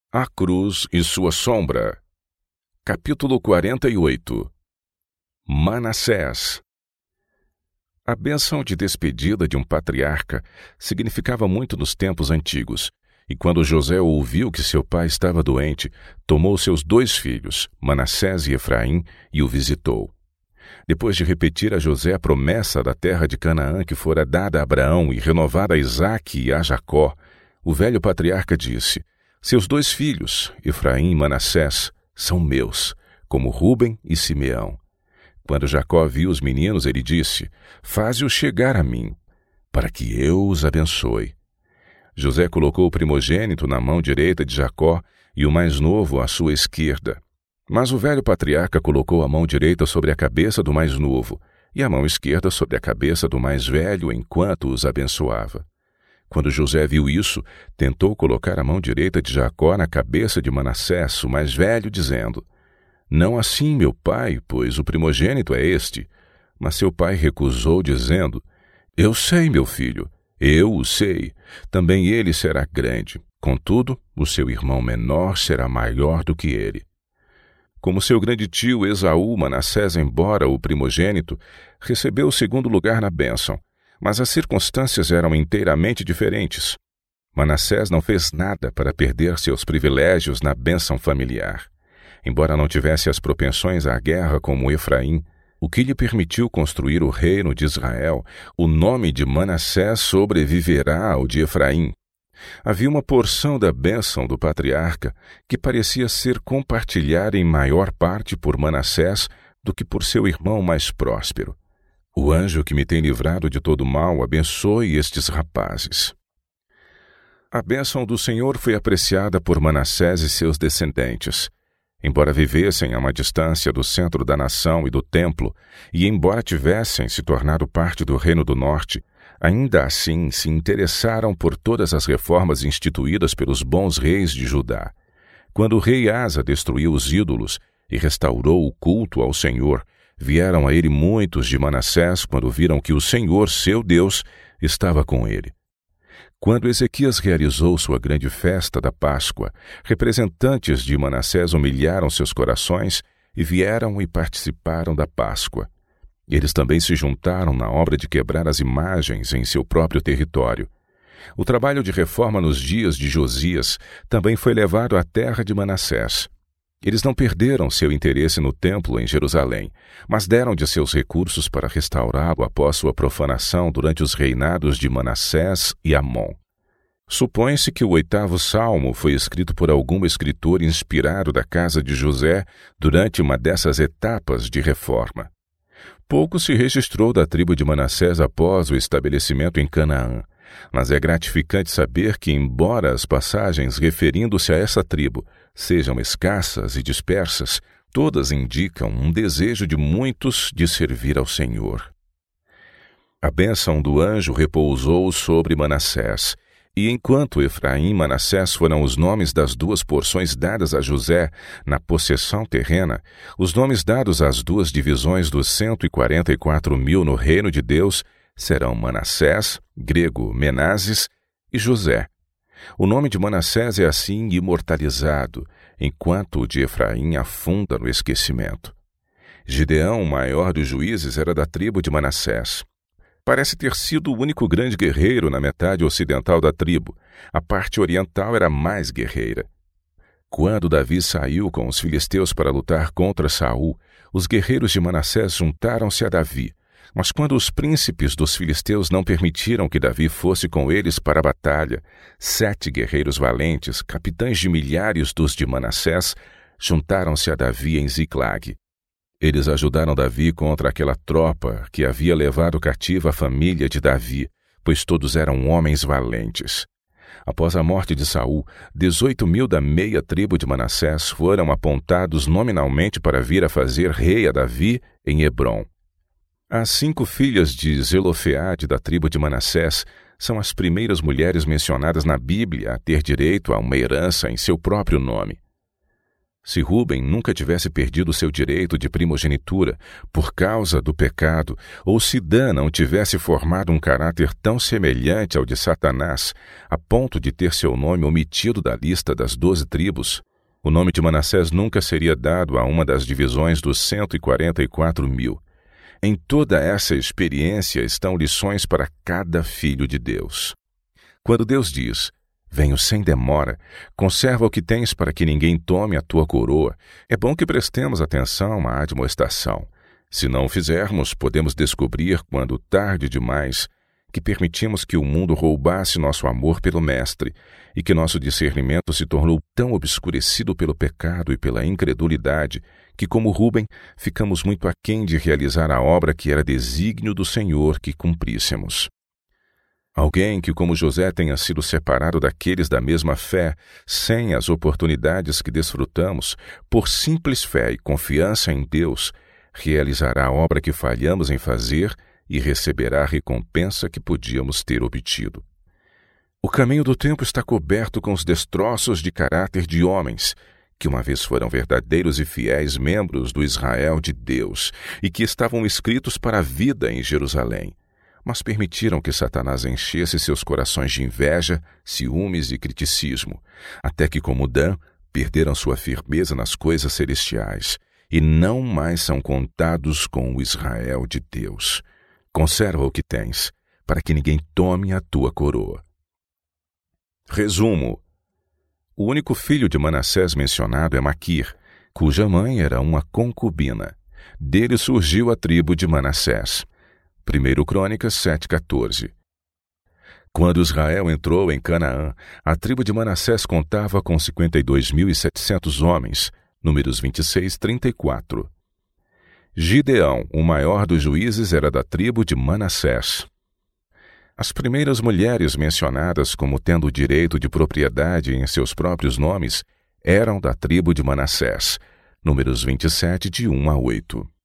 A cruz e sua sombra. Capítulo 48. Manassés. A bênção de despedida de um patriarca significava muito nos tempos antigos, e quando José ouviu que seu pai estava doente, tomou seus 2 filhos, Manassés e Efraim, e o visitou. Depois de repetir a José a promessa da terra de Canaã que fora dada a Abraão e renovada a Isaque e a Jacó, o velho patriarca disse: seus 2 filhos, Efraim e Manassés, são meus, como Ruben e Simeão. Quando Jacó viu os meninos, ele disse: faze-os chegar a mim, para que eu os abençoe. José colocou o primogênito na mão direita de Jacó e o mais novo à sua esquerda. Mas o velho patriarca colocou a mão direita sobre a cabeça do mais novo e a mão esquerda sobre a cabeça do mais velho enquanto os abençoava. Quando José viu isso, tentou colocar a mão direita de Jacó na cabeça de Manassés, o mais velho, dizendo: não assim, meu pai, pois o primogênito é este. Mas seu pai recusou, dizendo: eu sei, meu filho, eu o sei. Também ele será grande. Contudo, o seu irmão menor será maior do que ele. Como seu grande tio Esaú, Manassés, embora o primogênito, recebeu o 2º lugar na bênção. Mas as circunstâncias eram inteiramente diferentes. Manassés não fez nada para perder seus privilégios na bênção familiar. Embora não tivesse as propensões à guerra como Efraim, o que lhe permitiu construir o reino de Israel, o nome de Manassés sobreviverá ao de Efraim. Havia uma porção da bênção do patriarca que parecia ser compartilhada em maior parte por Manassés do que por seu irmão mais próspero. O anjo que me tem livrado de todo mal abençoe estes rapazes. A bênção do Senhor foi apreciada por Manassés e seus descendentes. Embora vivessem a uma distância do centro da nação e do templo, e embora tivessem se tornado parte do Reino do Norte, ainda assim se interessaram por todas as reformas instituídas pelos bons reis de Judá. Quando o rei Asa destruiu os ídolos e restaurou o culto ao Senhor, vieram a ele muitos de Manassés quando viram que o Senhor, seu Deus, estava com ele. Quando Ezequias realizou sua grande festa da Páscoa, representantes de Manassés humilharam seus corações e vieram e participaram da Páscoa. Eles também se juntaram na obra de quebrar as imagens em seu próprio território. O trabalho de reforma nos dias de Josias também foi levado à terra de Manassés. Eles não perderam seu interesse no templo em Jerusalém, mas deram de seus recursos para restaurá-lo após sua profanação durante os reinados de Manassés e Amon. Supõe-se que o 8º Salmo foi escrito por algum escritor inspirado da casa de José durante uma dessas etapas de reforma. Pouco se registrou da tribo de Manassés após o estabelecimento em Canaã, mas é gratificante saber que, embora as passagens referindo-se a essa tribo sejam escassas e dispersas, todas indicam um desejo de muitos de servir ao Senhor. A bênção do anjo repousou sobre Manassés, e enquanto Efraim e Manassés foram os nomes das 2 porções dadas a José na possessão terrena, os nomes dados às 2 divisões dos 144.000 no reino de Deus serão Manassés, grego Menases, e José. O nome de Manassés é assim imortalizado, enquanto o de Efraim afunda no esquecimento. Gideão, o maior dos juízes, era da tribo de Manassés. Parece ter sido o único grande guerreiro na metade ocidental da tribo. A parte oriental era mais guerreira. Quando Davi saiu com os filisteus para lutar contra Saul, os guerreiros de Manassés juntaram-se a Davi. Mas quando os príncipes dos filisteus não permitiram que Davi fosse com eles para a batalha, 7 guerreiros valentes, capitães de milhares dos de Manassés, juntaram-se a Davi em Ziclag. Eles ajudaram Davi contra aquela tropa que havia levado cativa a família de Davi, pois todos eram homens valentes. Após a morte de Saul, 18.000 da meia tribo de Manassés foram apontados nominalmente para vir a fazer rei a Davi em Hebrom. As 5 filhas de Zelofeade da tribo de Manassés são as primeiras mulheres mencionadas na Bíblia a ter direito a uma herança em seu próprio nome. Se Rúben nunca tivesse perdido seu direito de primogenitura por causa do pecado, ou se Dan não tivesse formado um caráter tão semelhante ao de Satanás, a ponto de ter seu nome omitido da lista das 12 tribos, o nome de Manassés nunca seria dado a uma das divisões dos 144.000. Em toda essa experiência estão lições para cada filho de Deus. Quando Deus diz: venho sem demora, conserva o que tens para que ninguém tome a tua coroa, é bom que prestemos atenção à admoestação. Se não o fizermos, podemos descobrir, quando tarde demais, que permitimos que o mundo roubasse nosso amor pelo Mestre e que nosso discernimento se tornou tão obscurecido pelo pecado e pela incredulidade que, como Rúben, ficamos muito aquém de realizar a obra que era desígnio do Senhor que cumpríssemos. Alguém que, como José, tenha sido separado daqueles da mesma fé, sem as oportunidades que desfrutamos, por simples fé e confiança em Deus, realizará a obra que falhamos em fazer e receberá a recompensa que podíamos ter obtido. O caminho do tempo está coberto com os destroços de caráter de homens, que uma vez foram verdadeiros e fiéis membros do Israel de Deus e que estavam escritos para a vida em Jerusalém, mas permitiram que Satanás enchesse seus corações de inveja, ciúmes e criticismo, até que, como Dan, perderam sua firmeza nas coisas celestiais e não mais são contados com o Israel de Deus. Conserva o que tens, para que ninguém tome a tua coroa. Resumo: o único filho de Manassés mencionado é Maquir, cuja mãe era uma concubina. Dele surgiu a tribo de Manassés. 1 Crônicas 7,14. Quando Israel entrou em Canaã, a tribo de Manassés contava com 52.700 homens, Números 26:34. Gideão, o maior dos juízes, era da tribo de Manassés. As primeiras mulheres mencionadas como tendo o direito de propriedade em seus próprios nomes eram da tribo de Manassés, Números 27, de 1 a 8.